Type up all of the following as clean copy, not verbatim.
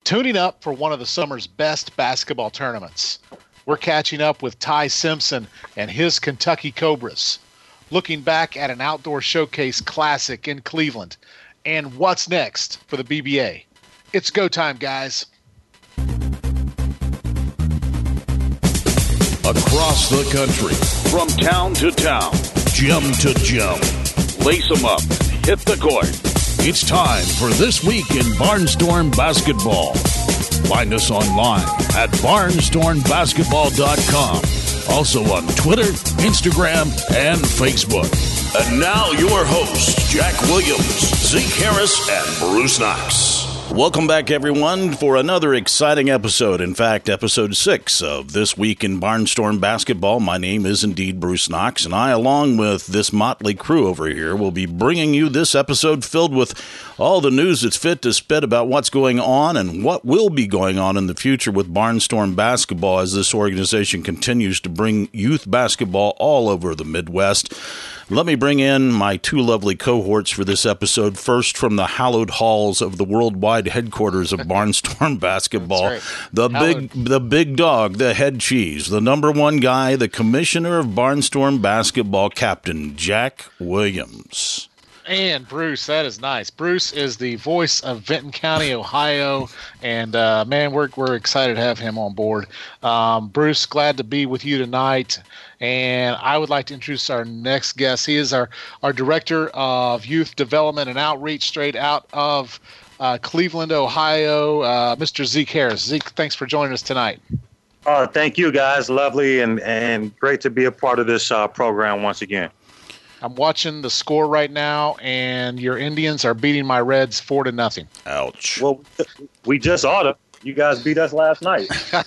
tuning up for one of the summer's best basketball tournaments. We're catching up with Ty Simpson and his Kentucky Cobras, looking back at an outdoor showcase classic in Cleveland, and what's next for the BBA. It's go time, guys. Across the country, from town to town, gym to gym. Lace them up, hit the court. It's time for This Week in Barnstorm Basketball. Find us online at barnstormbasketball.com. Also on Twitter, Instagram, and Facebook. And now your hosts, Jack Williams, Zeke Harris, and Bruce Knox. Welcome back, everyone, for another exciting episode. In fact, episode 6 of This Week in Barnstorm Basketball. My name is indeed Bruce Knox, and I, along with this motley crew over here, will be bringing you this episode filled with all the news that's fit to spit about what's going on and what will be going on in the future with Barnstorm Basketball as this organization continues to bring youth basketball all over the Midwest. Let me bring in my two lovely cohorts for this episode. First, from the hallowed halls of the worldwide headquarters of Barnstorm Basketball, right. the big dog, the head cheese, the number one guy, the commissioner of Barnstorm Basketball, Captain Jack Williams. And Bruce, that is nice. Bruce is the voice of Vinton County, Ohio, and man, we're excited to have him on board. Bruce, glad to be with you tonight. And I would like to introduce our next guest. He is our Director of Youth Development and Outreach straight out of Cleveland, Ohio, Mr. Zeke Harris. Zeke, thanks for joining us tonight. Thank you, guys. Lovely and great to be a part of this program once again. I'm watching the score right now, and your Indians are beating my Reds 4-0. Ouch. Well, we just ought to. You guys beat us last night.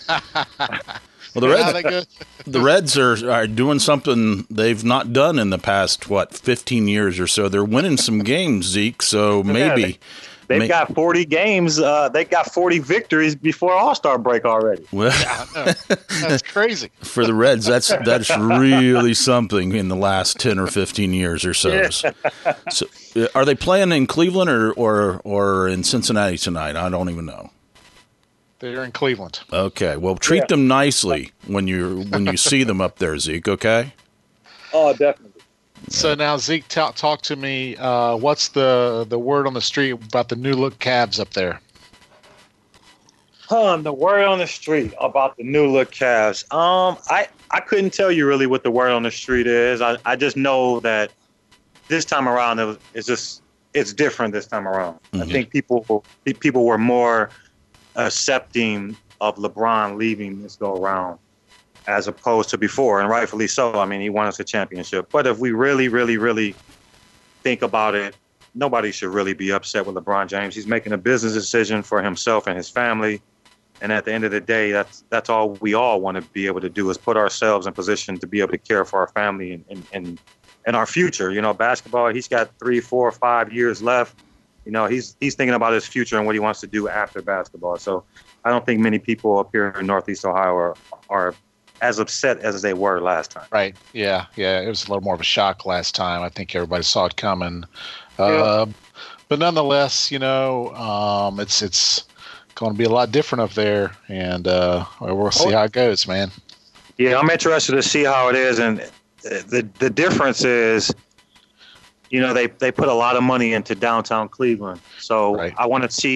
Well, the Reds are doing something they've not done in the past, 15 years or so. They're winning some games, Zeke, so maybe. They've got 40 games. They got 40 victories before All-Star break already. Well, yeah, that's crazy. For the Reds, that's really something in the last 10 or 15 years or so. Yeah. So are they playing in Cleveland or in Cincinnati tonight? I don't even know. They're in Cleveland. Okay. Well, treat them nicely when you see them up there, Zeke, okay? Oh, definitely. So now, Zeke, talk to me. What's the word on the street about the new look Cavs up there? The word on the street about the new look Cavs. I couldn't tell you really what the word on the street is. I just know that this time around it's different this time around. Mm-hmm. I think people were more accepting of LeBron leaving this go around as opposed to before, and rightfully so. I mean, he won us a championship. But if we really, really, really think about it, nobody should really be upset with LeBron James. He's making a business decision for himself and his family. And at the end of the day, that's all we all want to be able to do is put ourselves in position to be able to care for our family and our future. You know, basketball, he's got 3, 4, 5 years left. You know, he's thinking about his future and what he wants to do after basketball. So I don't think many people up here in Northeast Ohio are as upset as they were last time. Right. Yeah. It was a little more of a shock last time. I think everybody saw it coming. Yeah. But nonetheless, you know, it's going to be a lot different up there, and we'll see how it goes, man. Yeah, I'm interested to see how it is, and the difference is, you know, they put a lot of money into downtown Cleveland, so right. I want to see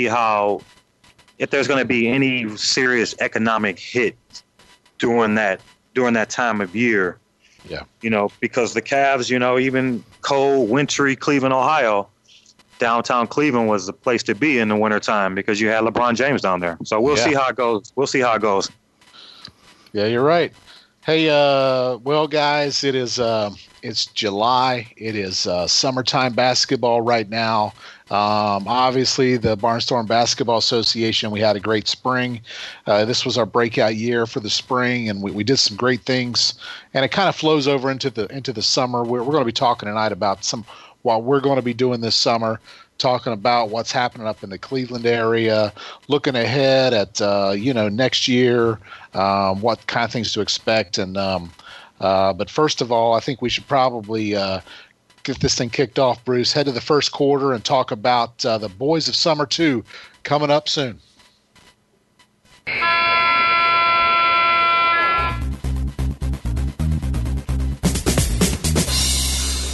if there's going to be any serious economic hit during that time of year. Yeah. You know, because the Cavs, you know, even cold, wintry Cleveland, Ohio, downtown Cleveland was the place to be in the wintertime because you had LeBron James down there. So we'll see how it goes. Yeah, you're right. Hey, well, guys, it's July. It is summertime basketball right now. Obviously, the Barnstorm Basketball Association, we had a great spring. This was our breakout year for the spring, and we did some great things. And it kind of flows over into the summer. We're going to be talking tonight about what we're going to be doing this summer, talking about what's happening up in the Cleveland area, looking ahead at next year, what kind of things to expect. And but first of all, I think we should probably get this thing kicked off, Bruce. Head to the first quarter and talk about the Boys of Summer 2 coming up soon.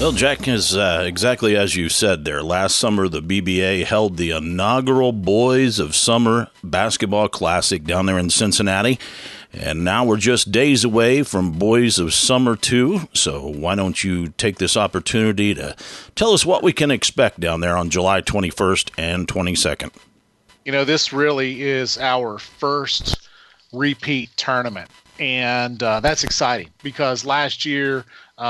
Well, Jack, is exactly as you said there. Last summer, the BBA held the inaugural Boys of Summer Basketball Classic down there in Cincinnati. And now we're just days away from Boys of Summer 2. So why don't you take this opportunity to tell us what we can expect down there on July 21st and 22nd? You know, this really is our first repeat tournament. And that's exciting because last year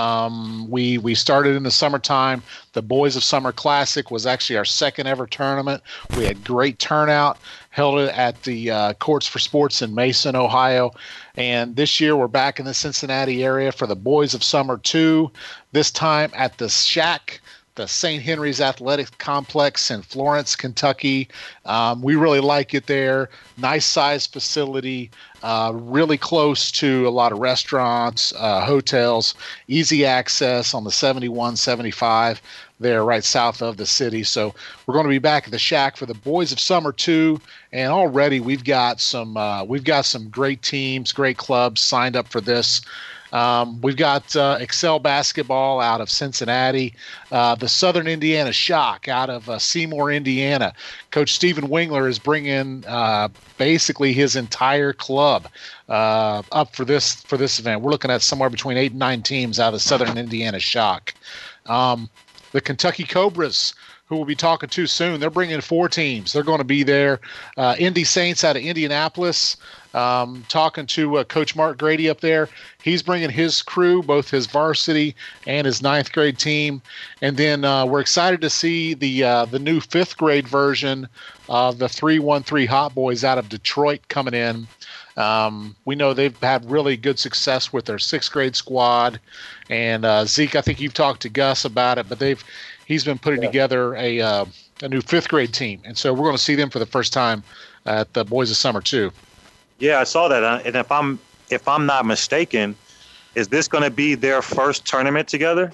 we started in the summertime. The Boys of Summer Classic was actually our second ever tournament. We had great turnout, held it at the Courts for Sports in Mason, Ohio. And this year we're back in the Cincinnati area for the Boys of Summer 2, this time at the Shack, the St. Henry's Athletic Complex in Florence, Kentucky. We really like it there. Nice size facility, really close to a lot of restaurants, hotels, easy access on the 71, 75 there right south of the city. So we're going to be back at the Shack for the Boys of Summer 2. And already we've got some great teams, great clubs signed up for this. We've got Excel Basketball out of Cincinnati, the Southern Indiana Shock out of Seymour, Indiana. Coach Stephen Wingler is bringing basically his entire club up for this event. We're looking at somewhere between 8 and 9 teams out of the Southern Indiana Shock. The Kentucky Cobras, who we'll be talking to soon, they're bringing 4 teams. They're going to be there. Indy Saints out of Indianapolis. Talking to Coach Mark Grady up there. He's bringing his crew, both his varsity and his 9th grade team. And then we're excited to see the new 5th grade version of the 313 Hot Boys out of Detroit coming in. We know they've had really good success with their 6th grade squad. And Zeke, I think you've talked to Gus about it, but he's been putting together a new 5th grade team. And so we're going to see them for the first time at the Boys of Summer 2. Yeah, I saw that. And if I'm not mistaken, is this going to be their first tournament together?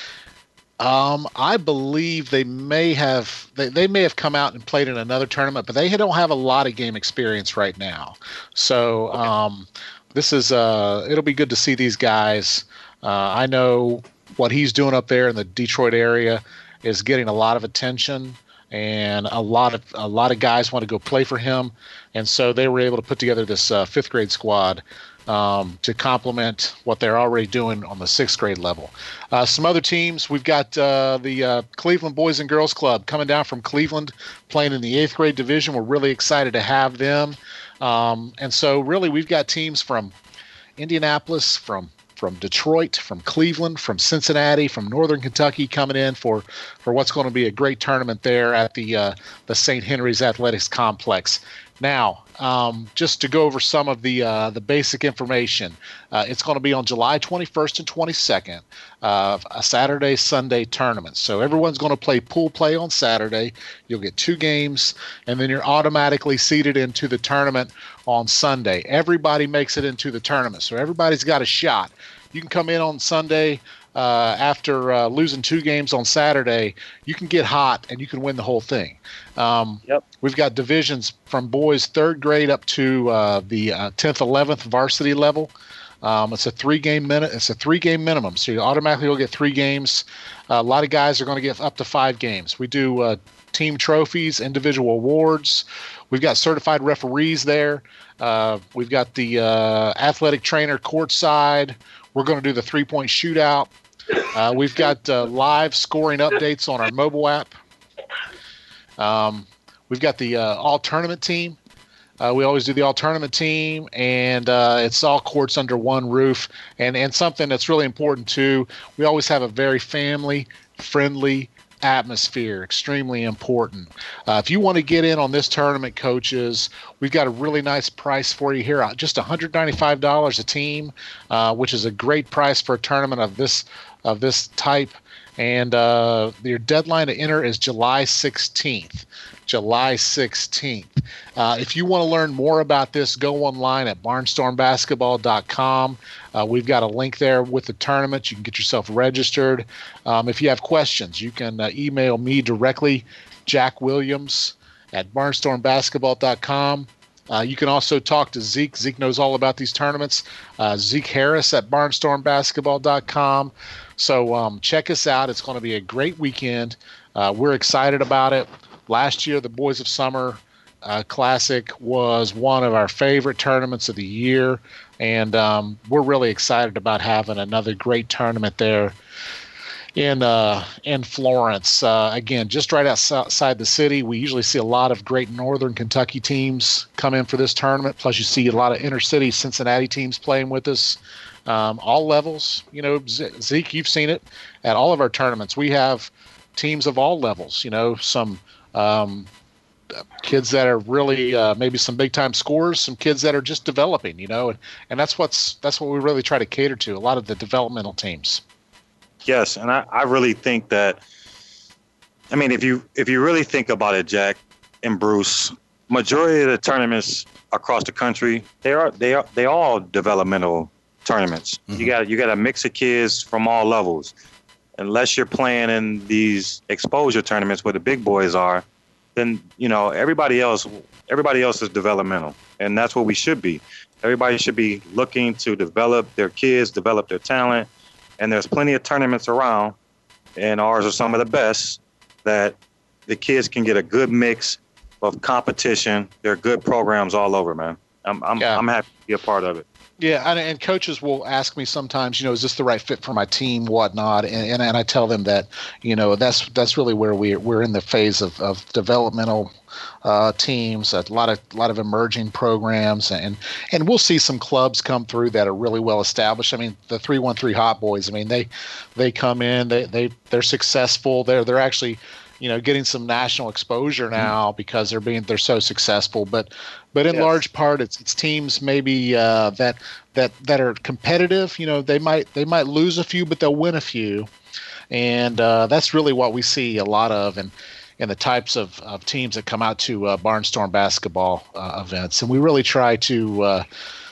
I believe they may have come out and played in another tournament, but they don't have a lot of game experience right now. So this is it'll be good to see these guys. I know what he's doing up there in the Detroit area is getting a lot of attention, and a lot of guys want to go play for him. And so they were able to put together this 5th grade squad to complement what they're already doing on the 6th grade level. Some other teams, we've got the Cleveland Boys and Girls Club coming down from Cleveland, playing in the 8th grade division. We're really excited to have them. And so really we've got teams from Indianapolis, from Detroit, from Cleveland, from Cincinnati, from Northern Kentucky coming in for what's going to be a great tournament there at the St. Henry's Athletics Complex. Now, just to go over some of the basic information, it's going to be on July 21st and 22nd, a Saturday-Sunday tournament. So everyone's going to play pool play on Saturday. You'll get 2 games, and then you're automatically seeded into the tournament on Sunday. Everybody makes it into the tournament, so everybody's got a shot. You can come in on Sunday after losing 2 games on Saturday. You can get hot, and you can win the whole thing. We've got divisions from boys 3rd grade up to the 10th, 11th varsity level. It's a 3-game minimum, so you automatically will get 3 games. A lot of guys are going to get up to 5 games. We do team trophies, individual awards. We've got certified referees there. We've got the athletic trainer courtside. We're going to do the 3-point shootout. We've got live scoring updates on our mobile app. We've got the all-tournament team. We always do the all-tournament team, and it's all courts under one roof. And something that's really important, too, we always have a very family-friendly atmosphere, extremely important. If you want to get in on this tournament, coaches, we've got a really nice price for you here, just $195 a team, which is a great price for a tournament of this type. And your deadline to enter is July 16th. July 16th. If you want to learn more about this, go online at barnstormbasketball.com. We've got a link there with the tournament. You can get yourself registered. If you have questions, you can email me directly, Jack Williams at barnstormbasketball.com. You can also talk to Zeke. Zeke knows all about these tournaments. Zeke Harris at barnstormbasketball.com. So check us out. It's going to be a great weekend. We're excited about it. Last year, the Boys of Summer Classic was one of our favorite tournaments of the year, and we're really excited about having another great tournament there in Florence. Again, just right outside the city. We usually see a lot of great Northern Kentucky teams come in for this tournament. Plus, you see a lot of inner city Cincinnati teams playing with us. All levels. You know, Zeke, you've seen it at all of our tournaments. We have teams of all levels. You know, some kids that are really maybe some big time scorers, some kids that are just developing. You know, and that's what we really try to cater to. A lot of the developmental teams. Yes, and I really think that, I mean, if you really think about it, Jack and Bruce, majority of the tournaments across the country, they all developmental tournaments. Mm-hmm. You got a mix of kids from all levels. Unless you're playing in these exposure tournaments where the big boys are, then you know everybody else is developmental, and that's what we should be. Everybody should be looking to develop their kids, develop their talent. And there's plenty of tournaments around, and ours are some of the best, that the kids can get a good mix of competition. There are good programs all over, man. I'm happy to be a part of it. Yeah, and coaches will ask me sometimes, you know, is this the right fit for my team, whatnot, and I tell them that, you know, that's really where we're in the phase of developmental teams, a lot of emerging programs, and we'll see some clubs come through that are really well established. I mean, the 313 Hot Boys. I mean, they come in, they're successful. They're actually, you know, getting some national exposure now because they're so successful. But in large part, it's teams maybe that are competitive. You know, they might lose a few, but they'll win a few, and that's really what we see a lot of, and the types of teams that come out to Barnstorm basketball events. And we really try to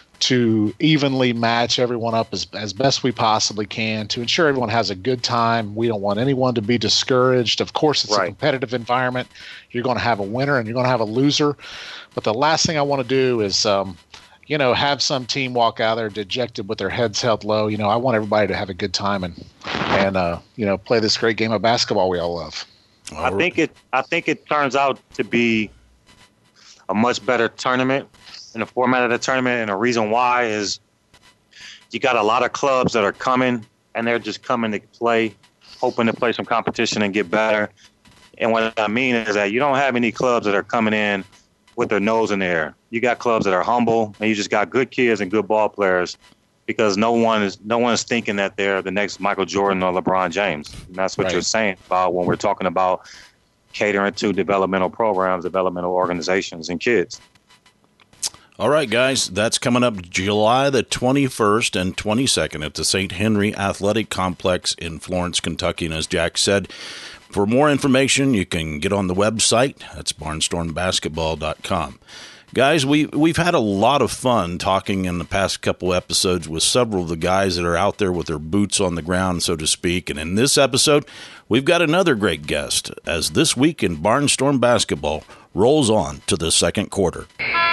evenly match everyone up as best we possibly can to ensure everyone has a good time. We don't want anyone to be discouraged. Of course, it's a competitive environment. You're going to have a winner and you're going to have a loser. But the last thing I want to do is, you know, have some team walk out there dejected with their heads held low. You know, I want everybody to have a good time and you know, play this great game of basketball we all love. I think it turns out to be a much better tournament in the format of the tournament, and the reason why is you got a lot of clubs that are coming, and they're just coming to play, hoping to play some competition and get better. And what I mean is that you don't have any clubs that are coming in with their nose in the air. You got clubs that are humble, and you just got good kids and good ball players, because no one is thinking that they're the next Michael Jordan or LeBron James. And that's what you're saying about when we're talking about catering to developmental programs, developmental organizations, and kids. All right, guys, that's coming up July the 21st and 22nd at the St. Henry Athletic Complex in Florence, Kentucky. And as Jack said, for more information, you can get on the website. That's barnstormbasketball.com. Guys, we've had a lot of fun talking in the past couple episodes with several of the guys that are out there with their boots on the ground, so to speak. And in this episode, we've got another great guest as This Week in Barnstorm Basketball rolls on to the second quarter.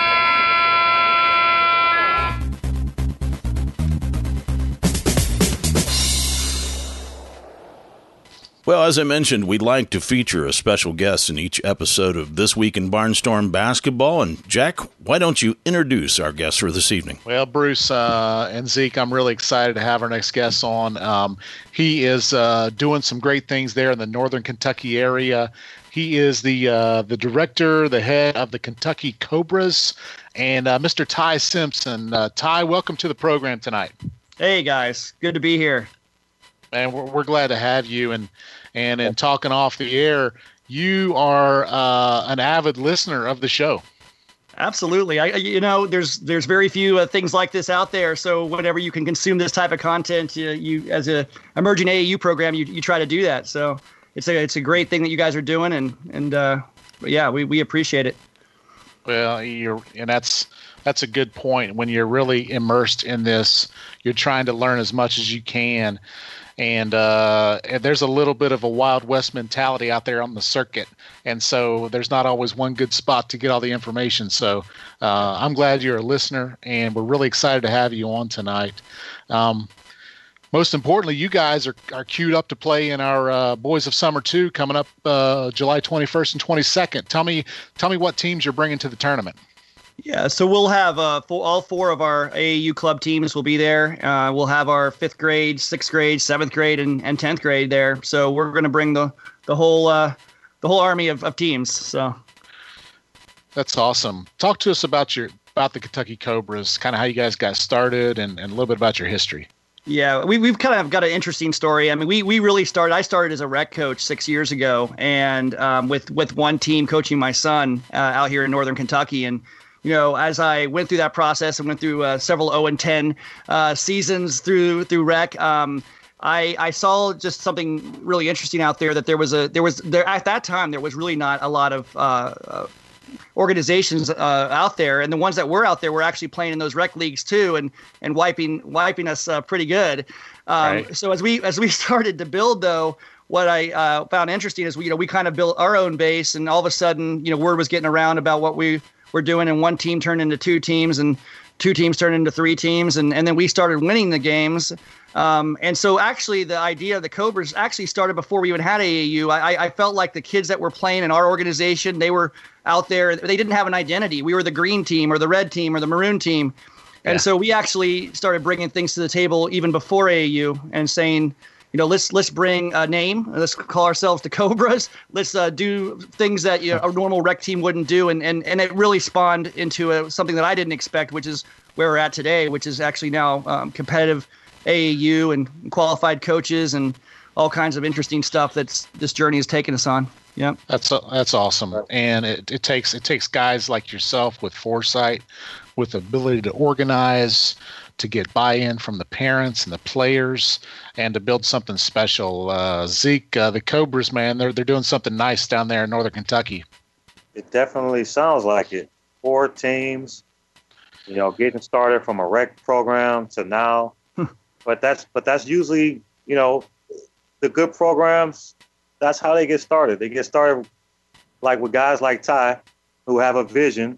Well, as I mentioned, we'd like to feature a special guest in each episode of This Week in Barnstorm Basketball. And, Jack, why don't you introduce our guest for this evening? Well, Bruce and Zeke, I'm really excited to have our next guest on. He is doing some great things there in the Northern Kentucky area. He is the director, the head of the Kentucky Cobras, and Mr. Ty Simpson. Ty, welcome to the program tonight. Hey, guys. Good to be here. And we're glad to have you. And in talking off the air, you are an avid listener of the show. Absolutely. There's very few things like this out there. So whenever you can consume this type of content, you as a emerging AAU program, you try to do that. So it's a great thing that you guys are doing, and we appreciate it. Well, that's a good point. When you're really immersed in this, you're trying to learn as much as you can. and there's a little bit of a Wild West mentality out there on the circuit, and so there's not always one good spot to get all the information. So I'm glad you're a listener, and we're really excited to have you on tonight. Most importantly, you guys are queued up to play in our Boys of Summer 2 coming up July 21st and 22nd. Tell me what teams you're bringing to the tournament. Yeah, so we'll have all 4 of our AAU club teams will be there. We'll have our 5th grade, 6th grade, 7th grade, and 10th grade there. So we're going to bring the whole army of teams. So that's awesome. Talk to us about the Kentucky Cobras, kind of how you guys got started, and a little bit about your history. Yeah, we've kind of got an interesting story. I mean, we really started. I started as a rec coach 6 years ago, and with one team coaching my son out here in Northern Kentucky, and as I went through that process and went through several 0-10 seasons through rec, I saw just something really interesting out there. That there was at that time there was really not a lot of organizations out there, and the ones that were out there were actually playing in those rec leagues too, and wiping us pretty good. Right. So as we started to build, though, what I found interesting is we kind of built our own base, and all of a sudden word was getting around about what we were doing, and one team turned into 2 teams, and 2 teams turned into 3 teams, and then we started winning the games. And so actually the idea of the Cobras actually started before we even had AAU. I felt like the kids that were playing in our organization, they were out there. They didn't have an identity. We were the green team or the red team or the maroon team. And so we actually started bringing things to the table even before AAU and saying, let's bring a name. Let's call ourselves the Cobras. Let's do things that a normal rec team wouldn't do. And it really spawned into something that I didn't expect, which is where we're at today, which is actually now competitive AAU and qualified coaches and all kinds of interesting stuff that's this journey has taken us on. Yeah, that's awesome, and it takes guys like yourself with foresight, with the ability to organize, to get buy-in from the parents and the players, and to build something special. Zeke, the Cobras, man, they're doing something nice down there in Northern Kentucky. It definitely sounds like it. 4 teams, getting started from a rec program to now. But that's usually, the good programs, that's how they get started. They get started like with guys like Ty, who have a vision,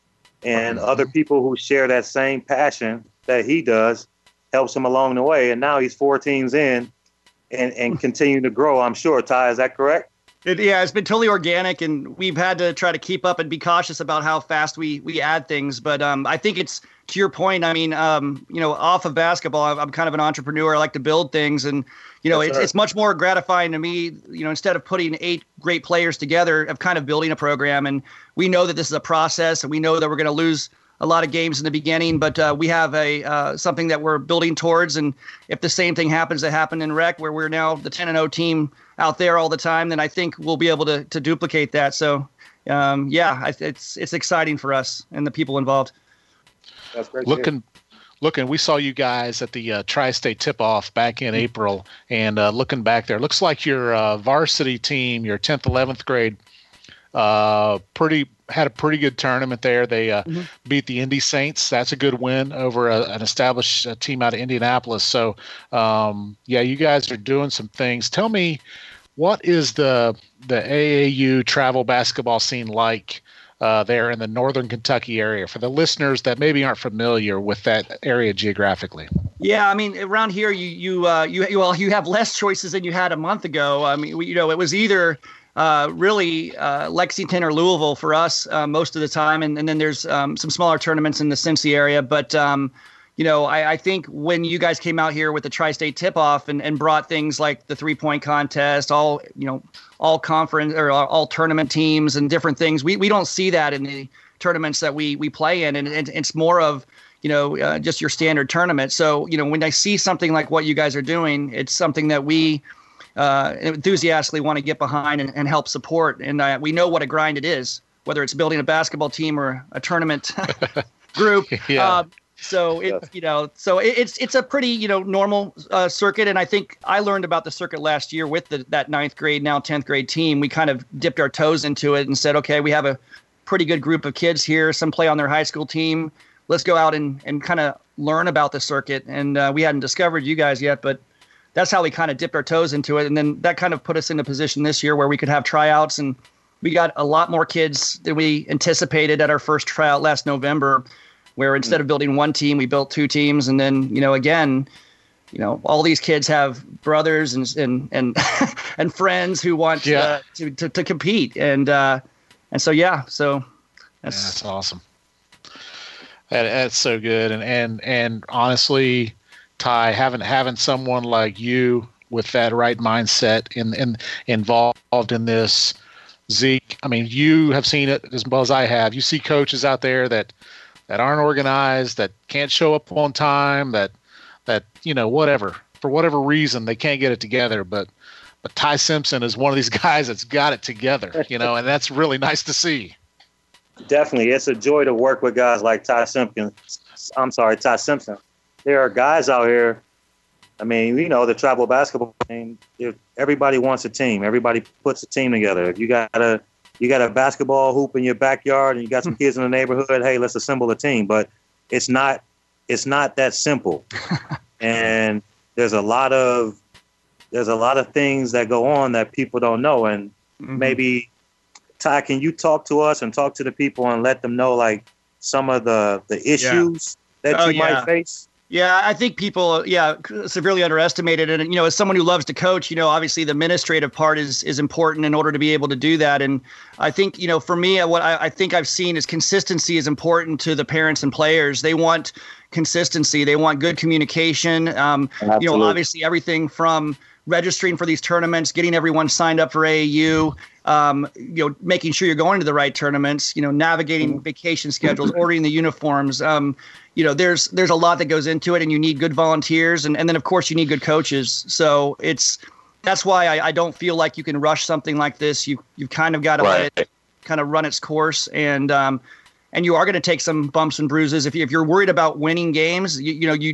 and other people who share that same passion that he does, helps him along the way. And now he's 4 teams in and continuing to grow, I'm sure. Ty, is that correct? It's been totally organic, and we've had to try to keep up and be cautious about how fast we add things. But I think it's, to your point, I mean, off of basketball, I'm kind of an entrepreneur. I like to build things, and it's much more gratifying to me, instead of putting 8 great players together, of kind of building a program. And we know that this is a process, and we know that we're going to lose a lot of games in the beginning, but we have something that we're building towards. And if the same thing happens that happened in rec, where we're now the 10-0 team out there all the time, then I think we'll be able to duplicate that. So, it's exciting for us and the people involved. That's great. Looking, we saw you guys at the Tri-State Tip-Off back in April, and looking back there, looks like your varsity team, your 10th, 11th grade, had a pretty good tournament there. They beat the Indy Saints. That's a good win over an established team out of Indianapolis. So, you guys are doing some things. Tell me, what is the AAU travel basketball scene like there in the Northern Kentucky area for the listeners that maybe aren't familiar with that area geographically? Yeah, I mean, around here you have less choices than you had a month ago. I mean, it was either really Lexington or Louisville for us most of the time, and then there's some smaller tournaments in the Cincy area. But I think when you guys came out here with the Tri-State Tip-Off and brought things like the 3-point contest, all conference or all tournament teams and different things, we don't see that in the tournaments that we play in, and it's more of just your standard tournament. So when I see something like what you guys are doing, it's something that we enthusiastically want to get behind and help support. And we know what a grind it is, whether it's building a basketball team or a tournament group. Yeah. So it's a pretty normal circuit, and I think I learned about the circuit last year with that 9th grade, now 10th grade team. We kind of dipped our toes into it and said, okay, we have a pretty good group of kids here. Some play on their high school team. Let's go out and kind of learn about the circuit. And we hadn't discovered you guys yet, but that's how we kind of dipped our toes into it. And then that kind of put us in a position this year where we could have tryouts, and we got a lot more kids than we anticipated at our first tryout last November, where instead of building one team, we built 2 teams. And then, again, all these kids have brothers and and friends who want to compete. And so that's awesome. That's so good. And honestly, Ty, having someone like you with that right mindset involved in this, Zeke, I mean, you have seen it as well as I have. You see coaches out there that aren't organized, that can't show up on time, that whatever, for whatever reason, they can't get it together. But Ty Simpson is one of these guys that's got it together, and that's really nice to see. Definitely. It's a joy to work with guys like Ty Simpson. There are guys out here, I mean, the travel basketball team, if everybody wants a team. Everybody puts a team together. If you got a basketball hoop in your backyard and you got some kids in the neighborhood, hey, let's assemble a team. But it's not that simple. And there's a lot of things that go on that people don't know. And maybe, Ty, can you talk to us and talk to the people and let them know like some of the issues that you might face? Yeah, I think people, severely underestimated it. And, as someone who loves to coach, obviously the administrative part is important in order to be able to do that. And I think, for me, what I think I've seen is consistency is important to the parents and players. They want consistency. They want good communication. Obviously everything from registering for these tournaments, getting everyone signed up for AAU, making sure you're going to the right tournaments, navigating vacation schedules, ordering the uniforms. There's a lot that goes into it, and you need good volunteers. And then, of course, you need good coaches. So that's why I don't feel like you can rush something like this. You've kind of got to let it kind of run its course. And you are going to take some bumps and bruises. If you're worried about winning games, you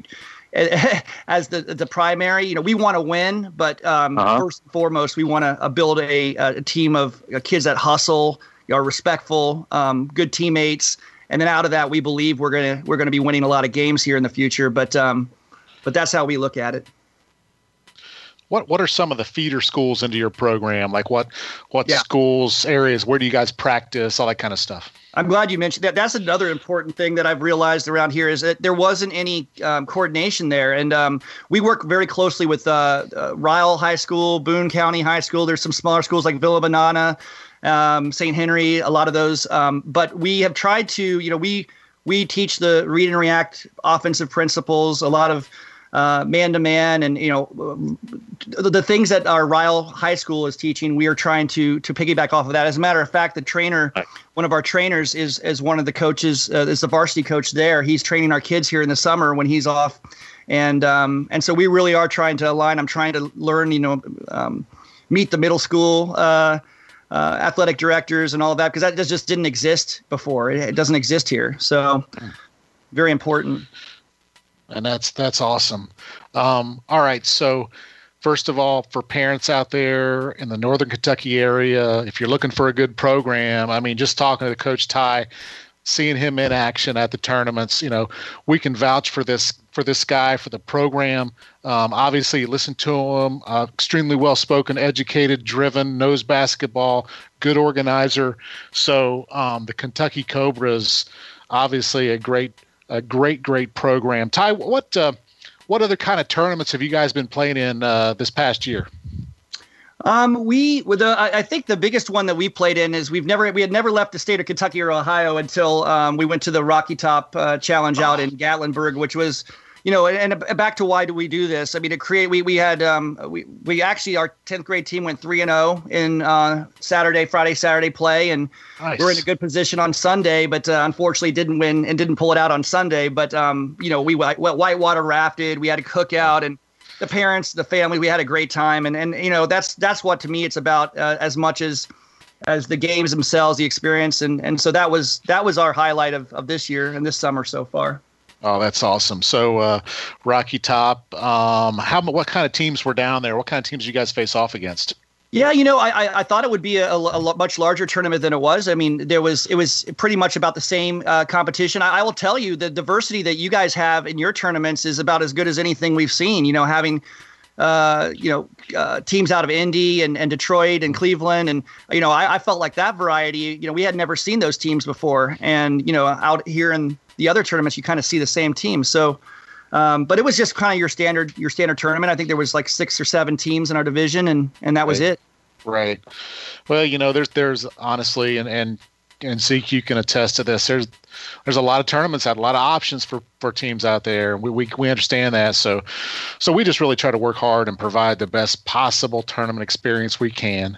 as the primary, we want to win, but first and foremost, we want to build a team of kids that hustle, are respectful, good teammates. And then out of that, we believe we're gonna be winning a lot of games here in the future. But that's how we look at it. What are some of the feeder schools into your program? Like what schools, areas? Where do you guys practice? All that kind of stuff. I'm glad you mentioned that. That's another important thing that I've realized around here is that there wasn't any coordination there. And we work very closely with Ryle High School, Boone County High School. There's some smaller schools like Villa Banana, St. Henry, a lot of those. But we have tried to, we teach the read and react offensive principles, a lot of man-to-man, and the things that our Ryle High School is teaching, we are trying to piggyback off of that. As a matter of fact, the trainer, one of our trainers, is one of the coaches, is the varsity coach there. He's training our kids here in the summer when he's off, and so we really are trying to align. I'm trying to learn, meet the middle school athletic directors and all of that, because that just didn't exist before. It doesn't exist here, so very important. And that's awesome. All right. So first of all, for parents out there in the Northern Kentucky area, if you're looking for a good program, I mean, just talking to Coach Ty, seeing him in action at the tournaments, we can vouch for this guy, for the program. Obviously, listen to him, extremely well-spoken, educated, driven, knows basketball, good organizer. So the Kentucky Cobras, obviously a great program. Ty, what other kind of tournaments have you guys been playing in this past year? I think the biggest one that we played in is we had never left the state of Kentucky or Ohio until we went to the Rocky Top Challenge out in Gatlinburg, which was, and back to why do we do this? I mean, we had we actually, our 10th grade team went 3-0 in Friday, Saturday play, and nice. We're in a good position on Sunday, but unfortunately didn't win and didn't pull it out on Sunday. But we went whitewater rafted, we had a cookout, and the parents, the family, we had a great time, and that's what, to me, it's about as much as the games themselves, the experience, and so that was our highlight of this year and this summer so far. Oh, that's awesome. So Rocky Top, what kind of teams were down there? What kind of teams did you guys face off against? Yeah, I thought it would be a much larger tournament than it was. I mean, it was pretty much about the same competition. I will tell you, the diversity that you guys have in your tournaments is about as good as anything we've seen. Having teams out of Indy and Detroit and Cleveland. And, I felt like that variety, we had never seen those teams before. And, out here in the other tournaments, you kind of see the same teams. So, but it was just kind of your standard tournament. I think there was like 6 or 7 teams in our division, and that was it. Right. Well, there's honestly, and Zeke, you can attest to this. There's a lot of tournaments out, a lot of options for teams out there. We understand that. So we just really try to work hard and provide the best possible tournament experience we can.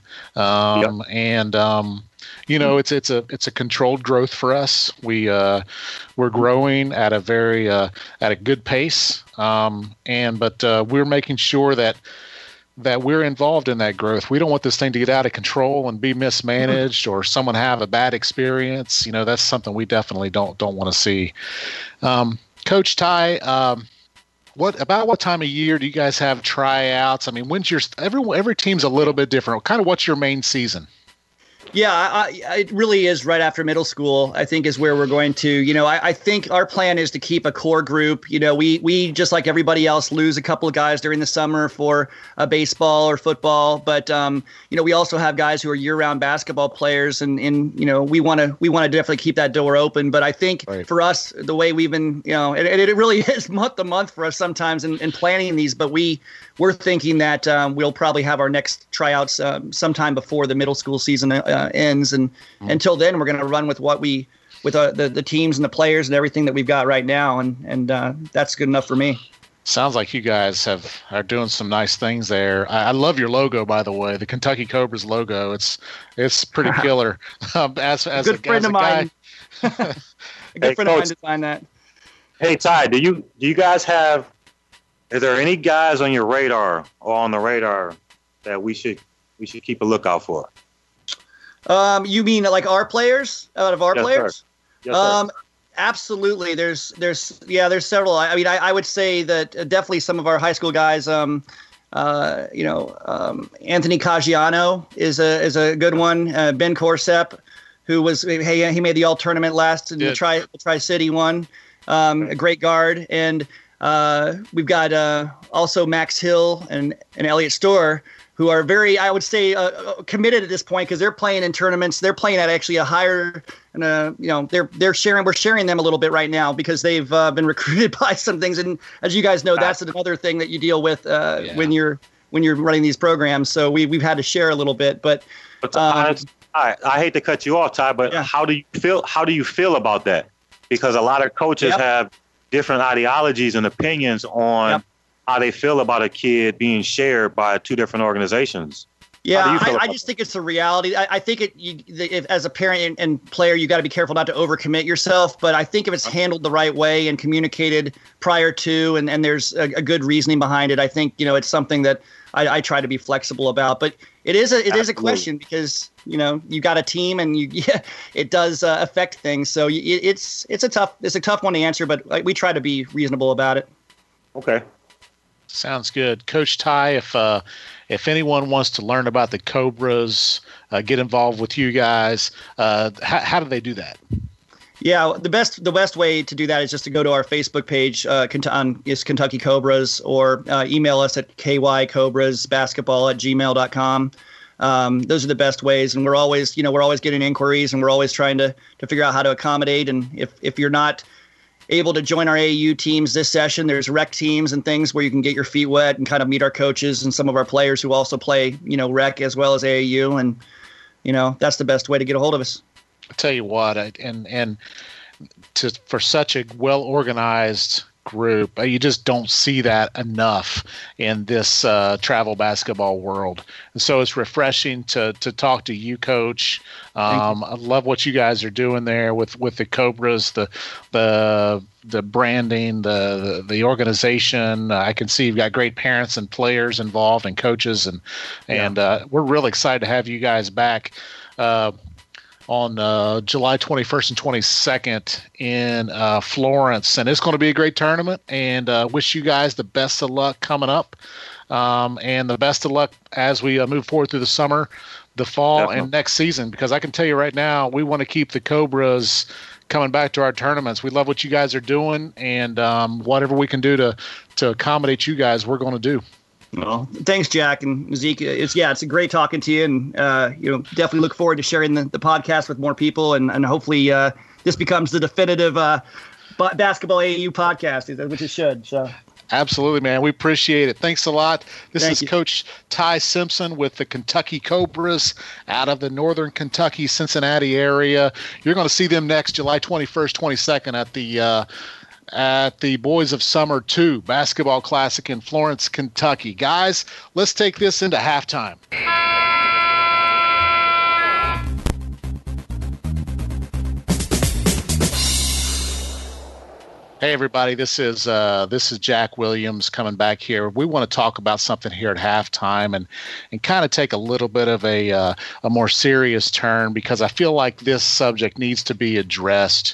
It's a controlled growth for us. We're growing at a very at a good pace. But we're making sure that we're involved in that growth. We don't want this thing to get out of control and be mismanaged or someone have a bad experience. That's something we definitely don't want to see. Coach Ty, what time of year do you guys have tryouts? I mean, when's every team's a little bit different. Kind of what's your main season? Yeah, it really is right after middle school, I think, is where we're going to. I think our plan is to keep a core group. We just like everybody else, lose a couple of guys during the summer for baseball or football. But, we also have guys who are year-round basketball players. And we want to definitely keep that door open. But I think for us, the way we've been, it really is month to month for us sometimes in planning these. But we're thinking that we'll probably have our next tryouts sometime before the middle school season ends, and until then, we're going to run with the teams and the players and everything that we've got right now, and that's good enough for me. Sounds like you guys are doing some nice things there. I love your logo, by the way, the Kentucky Cobras logo. It's pretty killer. As a good friend of mine, a good friend of mine designed that. Hey Ty, do you guys have? Is there any guys on your radar or on the radar that we should keep a lookout for? You mean like our players out of our players? Sir. Yes, sir. Absolutely. There's several. I mean, I would say that definitely some of our high school guys. Anthony Caggiano is a good one. Ben Corsep, who he made the all tournament last in the Tri-City one. A great guard, and we've got also Max Hill and Elliot Storr, who are very, I would say, committed at this point because they're playing in tournaments. They're playing at actually a higher, we're sharing them a little bit right now because they've been recruited by some things. And as you guys know, that's another thing that you deal with when you're running these programs. So we've had to share a little bit, but I hate to cut you off, Ty, but how do you feel about that? Because a lot of coaches have different ideologies and opinions on how they feel about a kid being shared by 2 different organizations. Yeah, I just think it's a reality. I think if, as a parent and player, you got to be careful not to overcommit yourself. But I think if it's handled the right way and communicated prior to, and there's a good reasoning behind it, I think it's something that I try to be flexible about. But it is a question because you got a team and it does affect things. So it's a tough one to answer, but we try to be reasonable about it. Okay. Sounds good. Coach Ty, if anyone wants to learn about the Cobras, get involved with you guys, how do they do that? Yeah, the best way to do that is just to go to our Facebook page, is Kentucky Cobras, or email us at kycobrasbasketball@gmail.com. Those are the best ways, and we're always getting inquiries, and we're always trying to figure out how to accommodate. And if you're not able to join our AAU teams this session, there's rec teams and things where you can get your feet wet and kind of meet our coaches and some of our players who also play, rec as well as AAU. And, that's the best way to get a hold of us. I'll tell you what, for such a well-organized group, you just don't see that enough in this travel basketball world. And so it's refreshing to talk to you, Coach. I love what you guys are doing there with the Cobras, the branding, the organization. I can see you've got great parents and players involved and coaches, and we're really excited to have you guys back on July 21st and 22nd in Florence. And it's going to be a great tournament, and wish you guys the best of luck coming up, and the best of luck as we move forward through the summer, the fall, and next season, because I can tell you right now, we want to keep the Cobras coming back to our tournaments. We love what you guys are doing, and whatever we can do to accommodate you guys, we're going to do. Well, thanks, Jack and Zeke. It's a great talking to you, and definitely look forward to sharing the podcast with more people, and hopefully this becomes the definitive basketball AAU podcast, which it should. So. Absolutely, man. We appreciate it. Thanks a lot. This Thank is you. Coach Ty Simpson with the Kentucky Cobras out of the northern Kentucky, Cincinnati area. You're going to see them next July 21st, 22nd at the Boys of Summer 2 Basketball Classic in Florence, Kentucky. Guys, let's take this into halftime. Hey everybody, this is Jack Williams coming back here. We want to talk about something here at halftime and kind of take a little bit of a more serious turn, because I feel like this subject needs to be addressed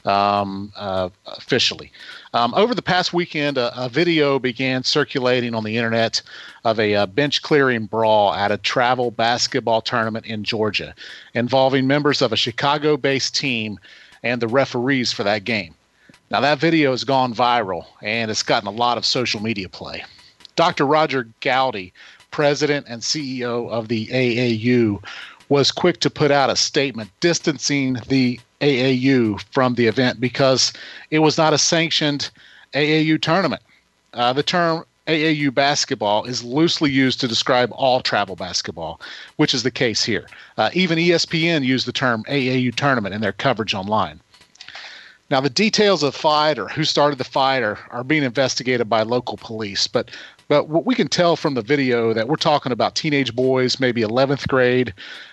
officially. Over the past weekend, a video began circulating on the internet of a bench clearing brawl at a travel basketball tournament in Georgia involving members of a Chicago-based team and the referees for that game. Now, that video has gone viral, and it's gotten a lot of social media play. Dr. Roger Gowdy, president and CEO of the AAU, was quick to put out a statement distancing the AAU from the event because it was not a sanctioned AAU tournament. The term AAU basketball is loosely used to describe all travel basketball, which is the case here. Even ESPN used the term AAU tournament in their coverage online. Now, the details of the fight or who started the fight are being investigated by local police. But what we can tell from the video that we're talking about teenage boys, maybe 11th grade,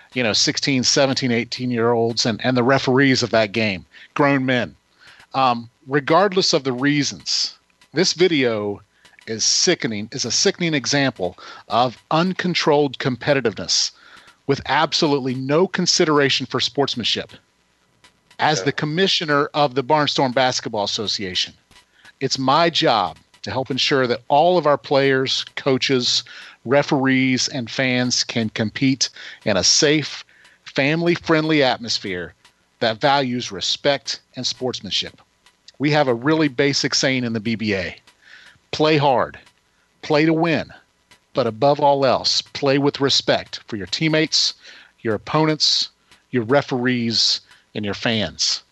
16, 17, 18-year-olds, and the referees of that game, grown men. Regardless of the reasons, this video is a sickening example of uncontrolled competitiveness with absolutely no consideration for sportsmanship. As the commissioner of the Barnstorm Basketball Association, it's my job to help ensure that all of our players, coaches, referees, and fans can compete in a safe, family-friendly atmosphere that values respect and sportsmanship. We have a really basic saying in the BBA: play hard, play to win, but above all else, play with respect for your teammates, your opponents, your referees, and your fans.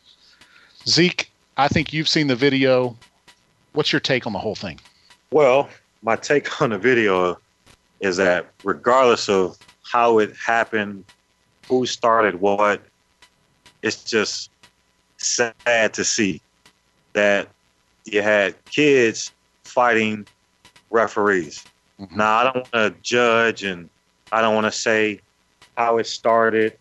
Zeke, I think you've seen the video. What's your take on the whole thing? Well, my take on the video is that regardless of how it happened, who started what, it's just sad to see that you had kids fighting referees. Mm-hmm. Now, I don't want to judge and I don't want to say how it started,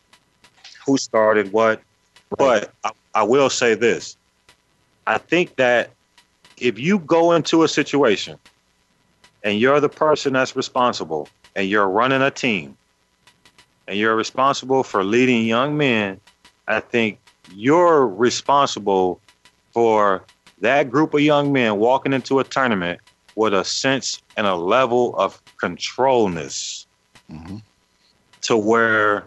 who started what, but I will say this. I think that if you go into a situation and you're the person that's responsible and you're running a team and you're responsible for leading young men, I think you're responsible for that group of young men walking into a tournament with a sense and a level of controlness to where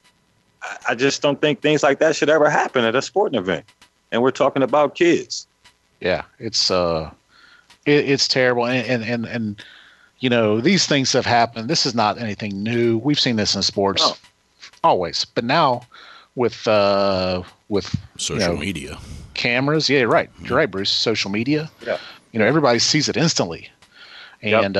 I just don't think things like that should ever happen at a sporting event. And we're talking about kids. Yeah, it's terrible. And these things have happened. This is not anything new. We've seen this in sports always. But now with social media, cameras. Yeah, right. You're right, Bruce. Social media. Yeah. Everybody sees it instantly. And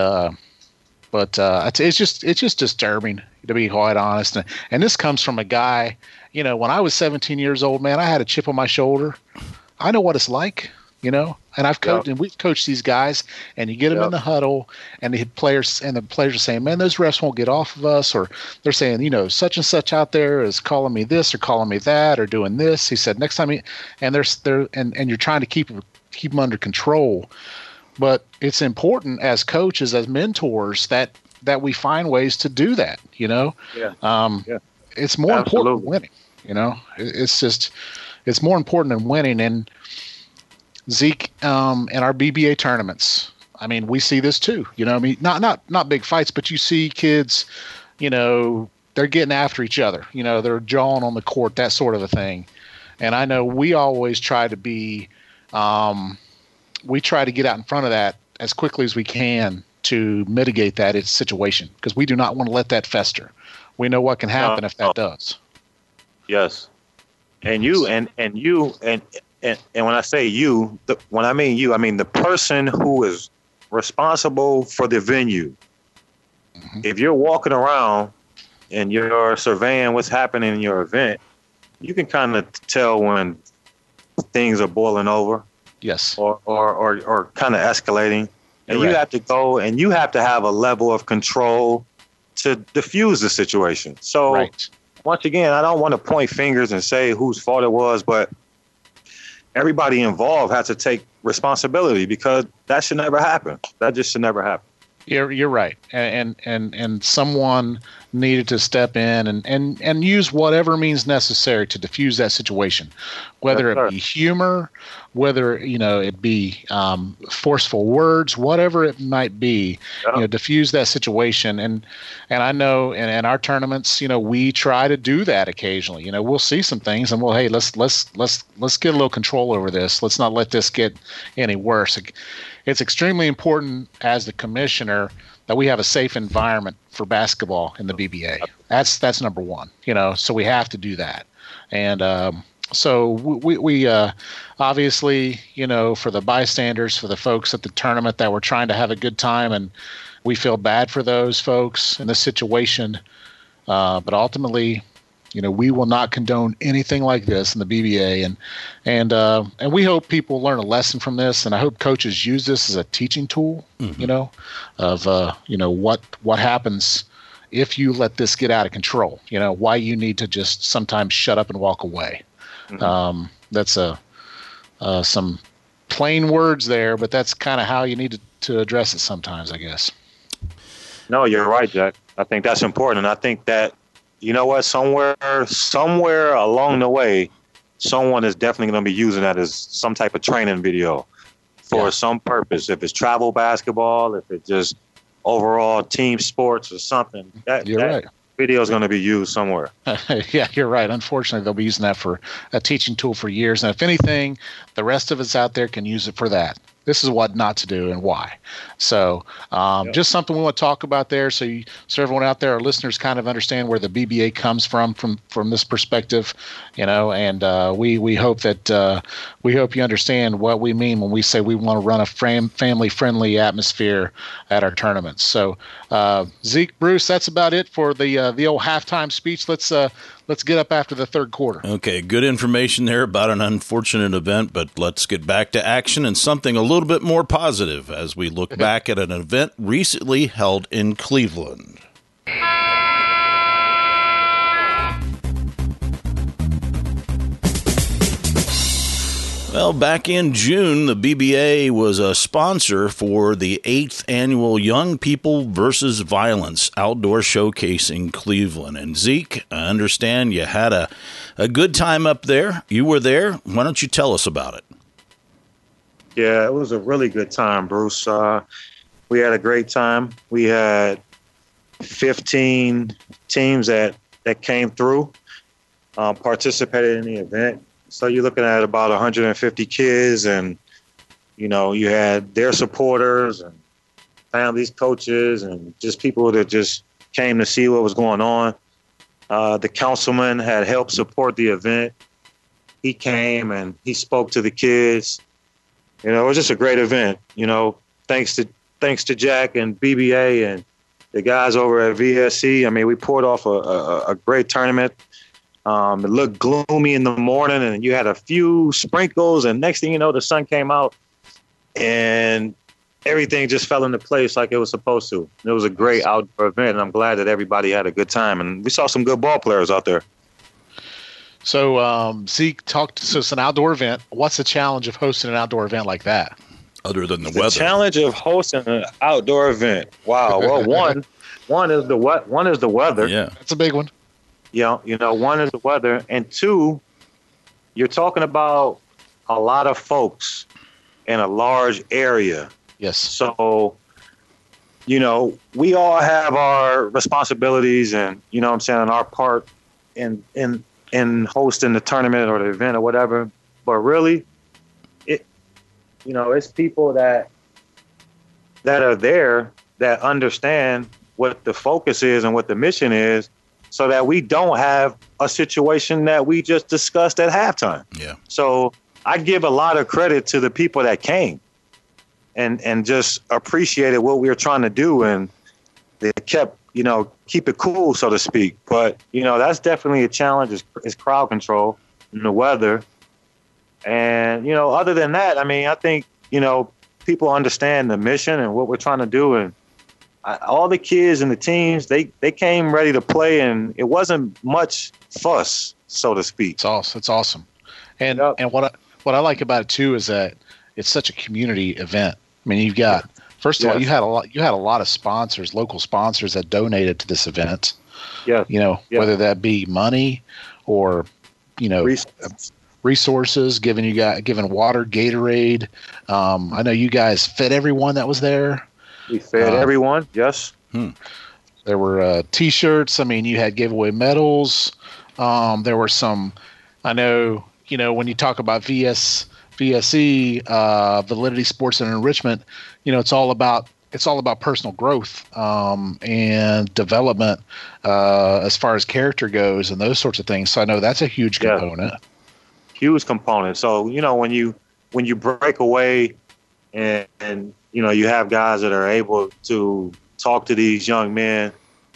it's just disturbing, to be quite honest. And this comes from a guy, when I was 17 years old, man, I had a chip on my shoulder. I know what it's like, and I've coached and we've coached these guys, and you get them in the huddle, and the players are saying, man, those refs won't get off of us, or they're saying, such and such out there is calling me this or calling me that or doing this. He said next time and you're trying to keep them under control. But it's important as coaches, as mentors, that we find ways to do that, It's more important than winning, it's more important than winning. And Zeke, in our BBA tournaments, I mean, we see this too, not big fights, but you see kids, they're getting after each other, they're jawing on the court, that sort of a thing. And I know we always try to get out in front of that as quickly as we can to mitigate that situation, because we do not want to let that fester. We know what can happen if that does. Yes. And when I say you, when I mean you, I mean the person who is responsible for the venue. Mm-hmm. If you're walking around and you're surveying what's happening in your event, you can kind of tell when things are boiling over. Yes. Or kind of escalating. And you have to go and you have to have a level of control to diffuse the situation. So once again, I don't want to point fingers and say whose fault it was, but everybody involved has to take responsibility, because that should never happen. That just should never happen. You're right, and someone needed to step in and use whatever means necessary to diffuse that situation, whether it be humor, whether it be forceful words, whatever it might be, diffuse that situation. And I know in our tournaments, we try to do that occasionally. We'll see some things and hey, let's get a little control over this. Let's not let this get any worse. It's extremely important as the commissioner that we have a safe environment for basketball in the BBA. That's number one, so we have to do that. And so we obviously, for the bystanders, for the folks at the tournament that were trying to have a good time, and we feel bad for those folks in this situation. But ultimately, we will not condone anything like this in the BBA, and we hope people learn a lesson from this, and I hope coaches use this as a teaching tool, of what happens if you let this get out of control. Why you need to just sometimes shut up and walk away. Mm-hmm. That's some plain words there, but that's kind of how you need to address it sometimes, I guess. No, you're right, Jack. I think that's important, and I think that. You know what? Somewhere along the way, someone is definitely going to be using that as some type of training video for some purpose. If it's travel basketball, if it's just overall team sports or something, that video is going to be used somewhere. Yeah, you're right. Unfortunately, they'll be using that for a teaching tool for years. And if anything, the rest of us out there can use it for that. This is what not to do and why. So just something we want to talk about there, so everyone out there, our listeners, kind of understand where the BBA comes from this perspective, and we hope that we hope you understand what we mean when we say we want to run a family-friendly atmosphere at our tournaments. So Zeke, Bruce, that's about it for the old halftime speech. Let's get up after the third quarter. Okay, good information there about an unfortunate event, but let's get back to action and something a little bit more positive as we look back at an event recently held in Cleveland. Well, back in June, the BBA was a sponsor for the 8th annual Young People versus Violence outdoor showcase in Cleveland. And Zeke, I understand you had a good time up there. You were there. Why don't you tell us about it? Yeah, it was a really good time, Bruce. We had a great time. We had 15 teams that came through, participated in the event. So you're looking at about 150 kids, and, you had their supporters and families, coaches, and just people that just came to see what was going on. The councilman had helped support the event. He came and he spoke to the kids. It was just a great event, thanks to Jack and BBA and the guys over at VSC. I mean, we poured off a great tournament. It looked gloomy in the morning, and you had a few sprinkles, and next thing you know, the sun came out, and everything just fell into place like it was supposed to. It was a great outdoor event, and I'm glad that everybody had a good time, and we saw some good ball players out there. So, Zeke, so it's an outdoor event. What's the challenge of hosting an outdoor event like that? Other than the weather. The challenge of hosting an outdoor event. Wow. Well, one is the weather. Yeah, that's a big one. One is the weather, and two, you're talking about a lot of folks in a large area. Yes. So, we all have our responsibilities and, our part in hosting the tournament or the event or whatever. But really, it's people that are there that understand what the focus is and what the mission is, so that we don't have a situation that we just discussed at halftime. Yeah. So I give a lot of credit to the people that came and just appreciated what we were trying to do. And they kept, keep it cool, so to speak. But, that's definitely a challenge is crowd control and the weather. And, other than that, I think, people understand the mission and what we're trying to do. And all the kids and the teams, they came ready to play, and it wasn't much fuss, so to speak. It's awesome. And what I like about it too is that it's such a community event. I mean, you've got first of all, you had a lot of sponsors, local sponsors that donated to this event. Yeah. Whether that be money or resources, giving water, Gatorade. I know you guys fed everyone that was there. We fed everyone, yes. There were T-shirts. I mean, you had giveaway medals. There were some. I know, when you talk about VSE, Validity Sports and Enrichment, it's all about personal growth and development as far as character goes and those sorts of things. So I know that's a huge component. Huge component. So when you break away and you have guys that are able to talk to these young men,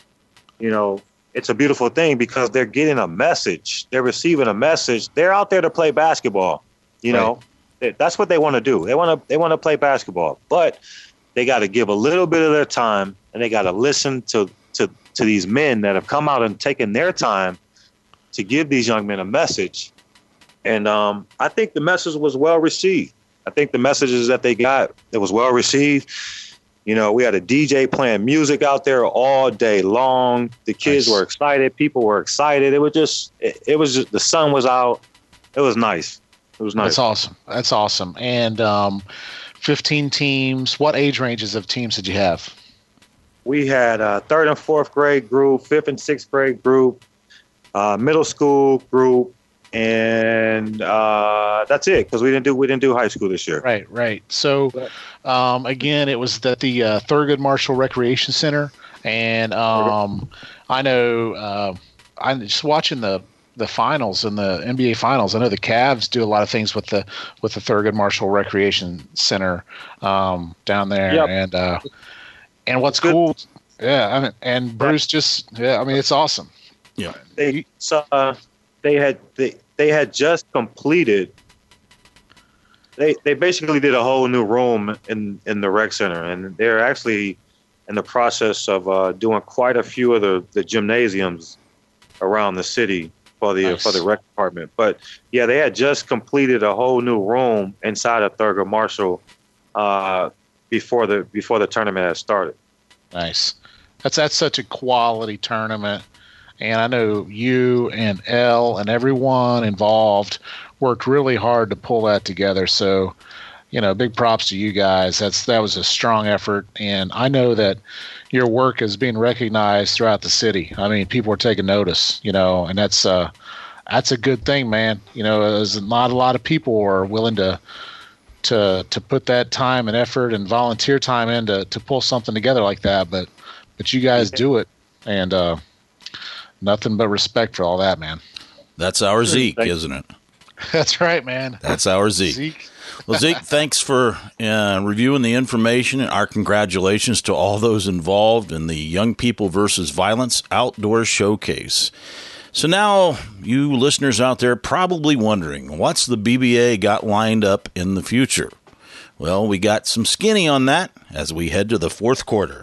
it's a beautiful thing because they're getting a message. They're receiving a message. They're out there to play basketball. That's what they want to do. They want to play basketball, but they got to give a little bit of their time, and they got to listen to these men that have come out and taken their time to give these young men a message. And I think the message was well received. I think the messages that they got, it was well received. We had a DJ playing music out there all day long. The kids were excited. People were excited. It was just the sun was out. It was nice. It was nice. That's awesome. And 15 teams. What age ranges of teams did you have? We had a 3rd and 4th grade group, 5th and 6th grade group, middle school group, and that's it, because we didn't do high school this year. Right. So again, it was at the Thurgood Marshall Recreation Center, and I know I'm just watching the finals and the NBA finals. I know the Cavs do a lot of things with the Thurgood Marshall Recreation Center down there. Yep. And what's cool, and Bruce it's awesome. Yeah. They had just completed. They basically did a whole new room in the rec center, and they're actually in the process of doing quite a few of the gymnasiums around the city for the rec department. But they had just completed a whole new room inside of Thurgood Marshall before the tournament had started. Nice. That's such a quality tournament. And I know you and Elle and everyone involved worked really hard to pull that together. So, big props to you guys. That was a strong effort. And I know that your work is being recognized throughout the city. I mean, people are taking notice, and that's a good thing, man. There's not a lot of people are willing to put that time and effort and volunteer time in to pull something together like that. But you guys do it. And, nothing but respect for all that, man. That's our Zeke, isn't it? That's right, man. That's our Zeke. Well, Zeke, thanks for reviewing the information, and our congratulations to all those involved in the Young People versus Violence Outdoor Showcase. So now, you listeners out there probably wondering, what's the BBA got lined up in the future? Well, we got some skinny on that as we head to the fourth quarter.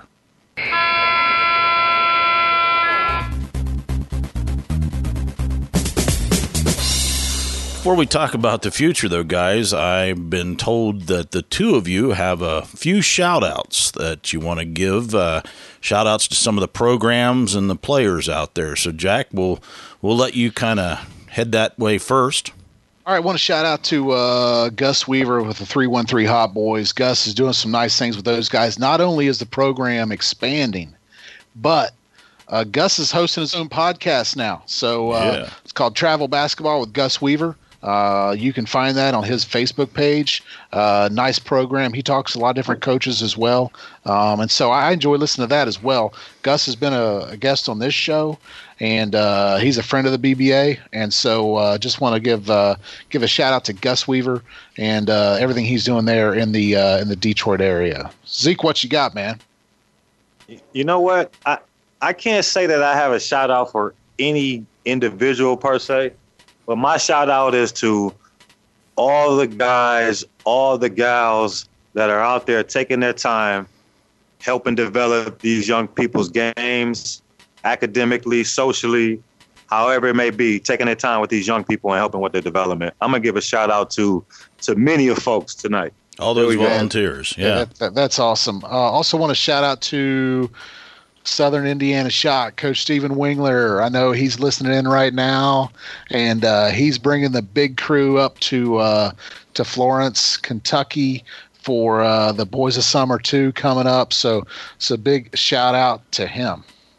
Before we talk about the future, though, guys, I've been told that the two of you have a few shout-outs that you want to give. Shout-outs to some of the programs and the players out there. So, Jack, we'll let you kind of head that way first. All right, I want to shout out to Gus Weaver with the 313 Hot Boys. Gus is doing some nice things with those guys. Not only is the program expanding, but Gus is hosting his own podcast now. So it's called Travel Basketball with Gus Weaver. You can find that on his Facebook page. Nice program. He talks to a lot of different coaches as well. And so I enjoy listening to that as well. Gus has been a guest on this show, and he's a friend of the BBA. And so just want to give a shout out to Gus Weaver and everything he's doing there in the Detroit area. Zeke, what you got, man? You know what? I can't say that I have a shout out for any individual per se, but my shout out is to all the guys, all the gals that are out there taking their time, helping develop these young people's games, academically, socially, however it may be, taking their time with these young people and helping with their development. I'm going to give a shout out to many of folks tonight. All those volunteers. Yeah. That's awesome. Also want to shout out to Southern Indiana Shot, Coach Stephen Wingler. I know he's listening in right now, and he's bringing the big crew up to Florence, Kentucky for the Boys of Summer 2 coming up. So big shout out to him.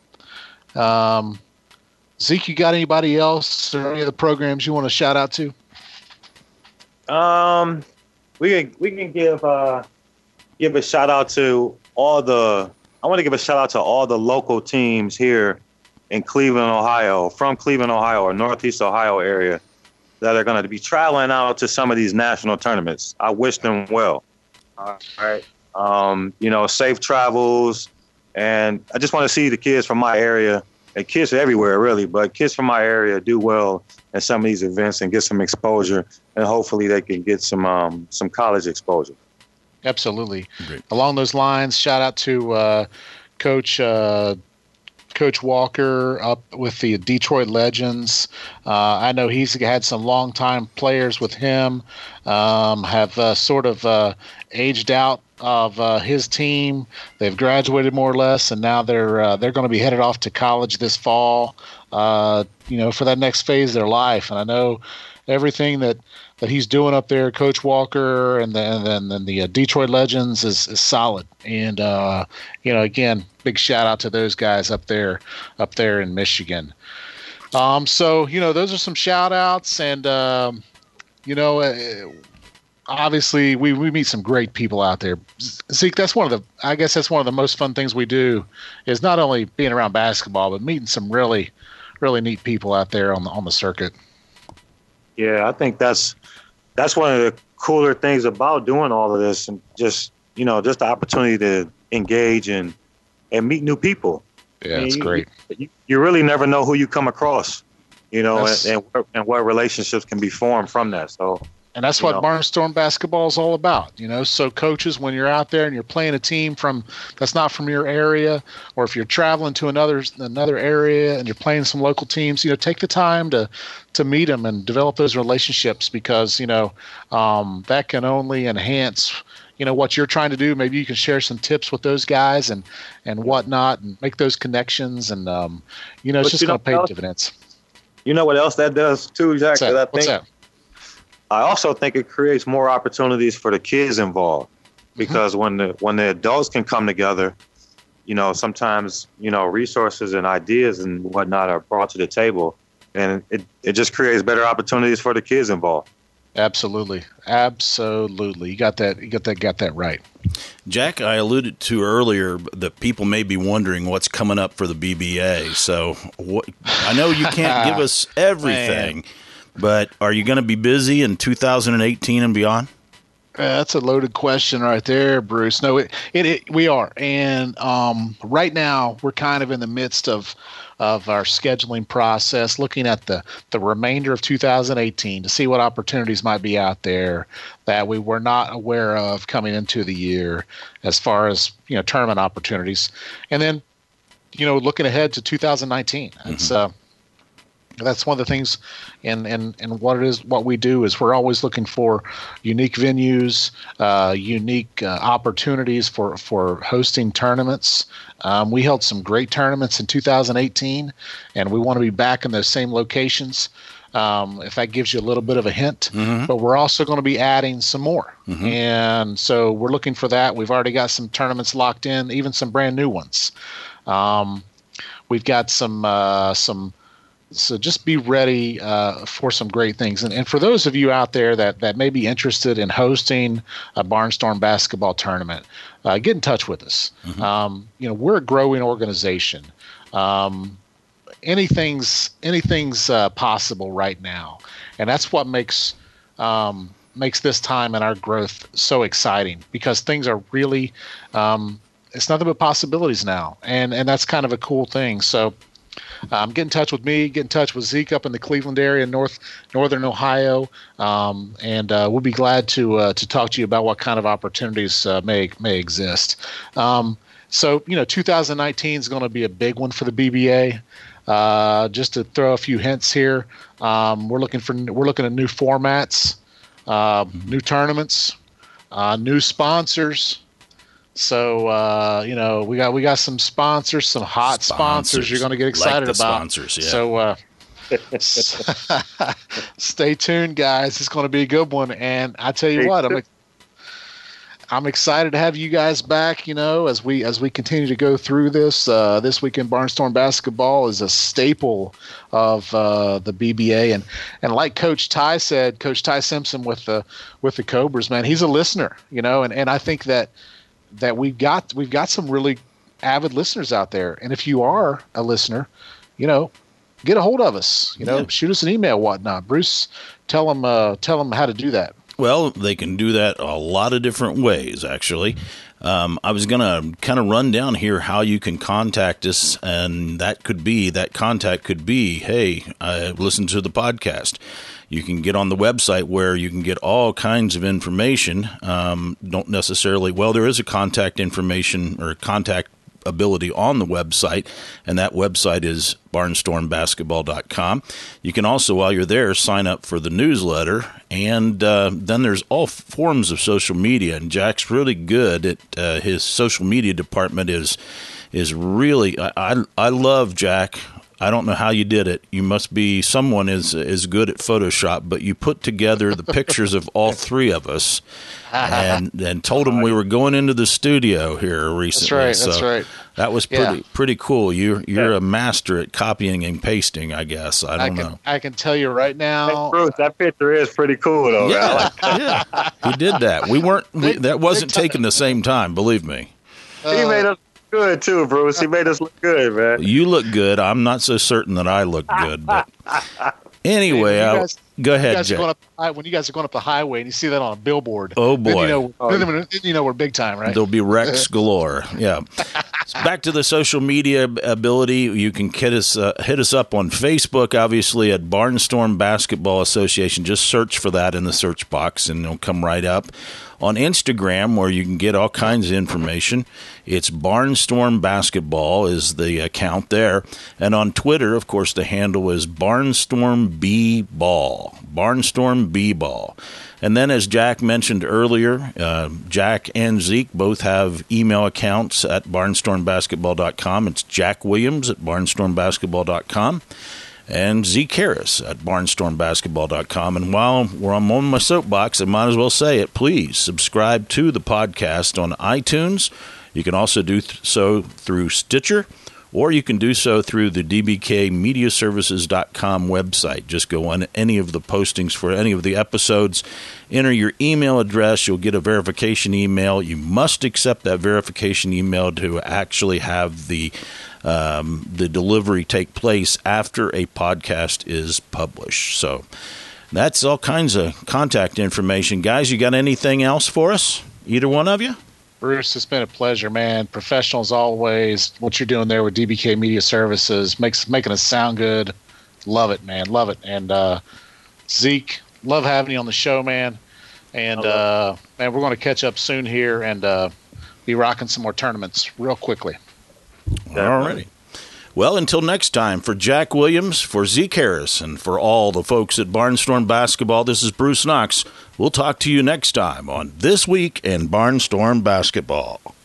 Zeke, you got anybody else or any of the programs you want to shout out to? We can give a shout out to all the. I want to give a shout out to all the local teams here in Cleveland, Ohio, from Cleveland, Ohio, or Northeast Ohio area that are going to be traveling out to some of these national tournaments. I wish them well. All right. Safe travels. And I just want to see the kids from my area, and kids everywhere really, but kids from my area do well at some of these events and get some exposure, and hopefully they can get some college exposure. Absolutely. Great. Along those lines, shout out to Coach Walker up with the Detroit Legends. I know he's had some longtime players with him, have sort of aged out of his team. They've graduated more or less, and now they're going to be headed off to college this fall, for that next phase of their life. And I know everything that he's doing up there, Coach Walker and the Detroit Legends is solid. And again, big shout out to those guys up there in Michigan. So those are some shout outs, and obviously we meet some great people out there. Zeke, that's one of the most fun things we do, is not only being around basketball, but meeting some really, really neat people out there on the circuit. Yeah, I think that's one of the cooler things about doing all of this, and just the opportunity to engage and meet new people. Yeah, it's great. You really never know who you come across, and what relationships can be formed from that. So. And that's what Barnstorm basketball is all about, So coaches, when you're out there and you're playing a team that's not from your area, or if you're traveling to another area and you're playing some local teams, take the time to meet them and develop those relationships, because that can only enhance what you're trying to do. Maybe you can share some tips with those guys and whatnot, and make those connections, and it's just going to pay dividends. You know what else that does too, Jack? What's that? I also think it creates more opportunities for the kids involved, because when the adults can come together, sometimes, resources and ideas and whatnot are brought to the table, and it just creates better opportunities for the kids involved. Absolutely. You got that right. Jack, I alluded to earlier that people may be wondering what's coming up for the BBA. So I know you can't give us everything. But are you going to be busy in 2018 and beyond? That's a loaded question right there, Bruce. No, we are. And right now we're kind of in the midst of our scheduling process, looking at the remainder of 2018 to see what opportunities might be out there that we were not aware of coming into the year, as far as, tournament opportunities. And then, looking ahead to 2019. That's one of the things, and what we do is we're always looking for unique venues, unique opportunities for hosting tournaments. We held some great tournaments in 2018, and we want to be back in those same locations. If that gives you a little bit of a hint, but we're also going to be adding some more. And so we're looking for that. We've already got some tournaments locked in, even some brand new ones. We've got some So just be ready for some great things. And for those of you out there that may be interested in hosting a Barnstorm basketball tournament, get in touch with us. Mm-hmm. We're a growing organization. Anything's possible right now, and that's what makes this time and our growth so exciting, because things are really it's nothing but possibilities now, and that's kind of a cool thing. So get in touch with me, get in touch with Zeke up in the Cleveland area, northern Ohio, and we'll be glad to talk to you about what kind of opportunities may exist. So 2019 is going to be a big one for the BBA. Just to throw a few hints here, we're looking at new formats, new tournaments, new sponsors. So we got some sponsors, some hot sponsors you're going to get excited about. Sponsors, yeah. So stay tuned, guys. It's going to be a good one, and I tell you what, I'm excited to have you guys back. As we continue to go through this. This Week in Barnstorm Basketball is a staple of the BBA, and like Coach Ty said, Coach Ty Simpson with the Cobras, man, he's a listener. And I think that we've got some really avid listeners out there. And if you are a listener, get a hold of us. Shoot us an email, whatnot. Bruce, tell them how to do that. Well, they can do that a lot of different ways, actually. I was going to kind of run down here how you can contact us, and that contact could be, hey, listen to the podcast. You can get on the website where you can get all kinds of information. Don't necessarily, there is a contact information or contact ability on the website, and that website is barnstormbasketball.com. You can also, while you're there, sign up for the newsletter, and then there's all forms of social media, and Jack's really good at his social media department is really, I love Jack. I don't know how you did it. You must be someone is good at Photoshop, but you put together the pictures of all three of us and told them we were going into the studio here recently. That's right. That was pretty cool. You're a master at copying and pasting, I guess. I don't know. I can tell you right now. Hey, Bruce, that picture is pretty cool, though. Yeah, he did that. That wasn't taken the same time, believe me. He made us good too, Bruce. He made us look good, man. You look good. I'm not so certain that I look good, but anyway, go ahead, Jack. When you guys are going up the highway and you see that on a billboard, oh boy, then you know we're big time, right? There'll be wrecks galore. Yeah. Back to the social media ability, you can hit us up on Facebook, obviously at Barnstorm Basketball Association. Just search for that in the search box, and it'll come right up. On Instagram, where you can get all kinds of information, it's Barnstorm Basketball is the account there. And on Twitter, of course, the handle is Barnstorm B Ball. Barnstorm B Ball. And then, as Jack mentioned earlier, Jack and Zeke both have email accounts at barnstormbasketball.com. It's Jack Williams at barnstormbasketball.com. And Zeke Harris at barnstormbasketball.com. And while I'm on my soapbox, I might as well say it. Please subscribe to the podcast on iTunes. You can also do so through Stitcher, or you can do so through the dbkmediaservices.com website. Just go on any of the postings for any of the episodes, enter your email address, you'll get a verification email. You must accept that verification email to actually have the delivery take place after a podcast is published. So that's all kinds of contact information. Guys, you got anything else for us? Either one of you? Bruce, it's been a pleasure, man. Professional as always. What you're doing there with DBK Media Services, making us sound good. Love it, man. Love it. And Zeke, love having you on the show, man. And man, we're going to catch up soon here and be rocking some more tournaments real quickly. All righty. Well, until next time, for Jack Williams, for Zeke Harris, and for all the folks at Barnstorm Basketball, this is Bruce Knox. We'll talk to you next time on This Week in Barnstorm Basketball.